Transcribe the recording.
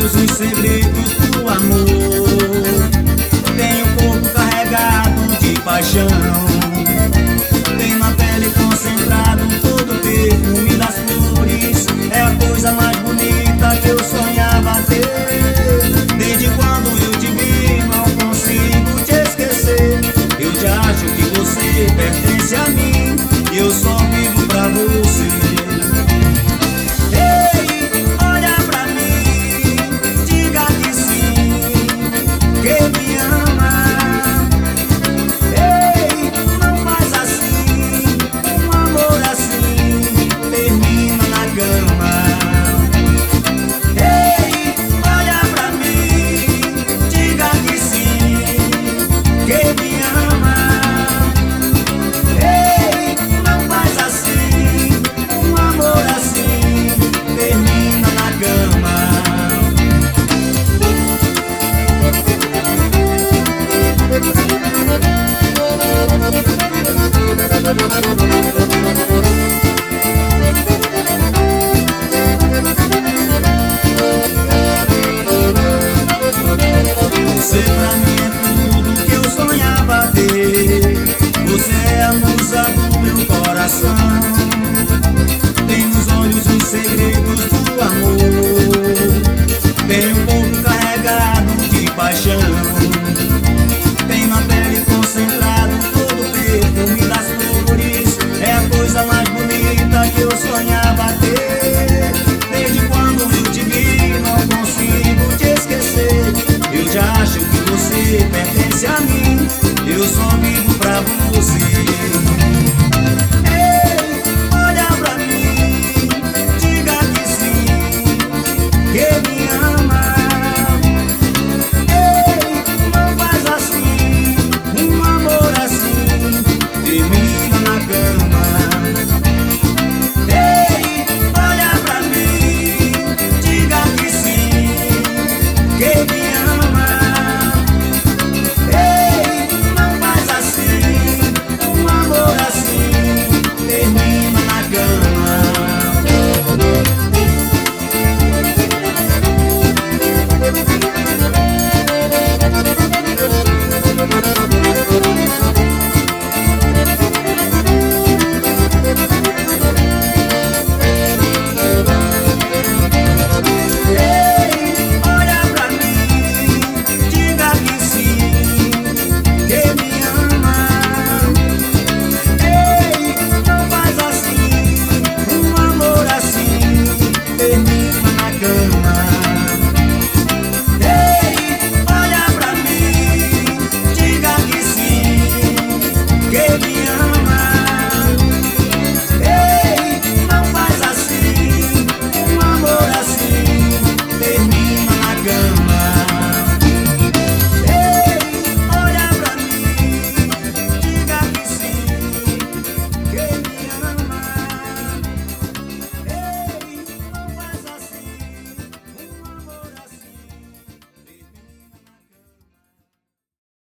olhos os segredos do amor. Tenho o corpo carregado de paixão. Tenho na pele concentrado todo o perfume das flores. É a coisa mais bonita que eu sonhava ter. Desde quando eu te vi, não consigo te esquecer. Eu já acho que você pertence a mim, e eu só vivo pra você. Você pra mim é tudo que eu sonhava ter. Você é a musa do meu coração. Tem nos olhos os segredos do amor. Tem um corpo carregado de paixão. Tem na pele concentrado todo o perfume das flores. É a coisa mais bonita que eu sonhava ter. Desde quando eu te vi, não consigo te esquecer. Eu já acho que você pertence a mim, eu só vivo pra você.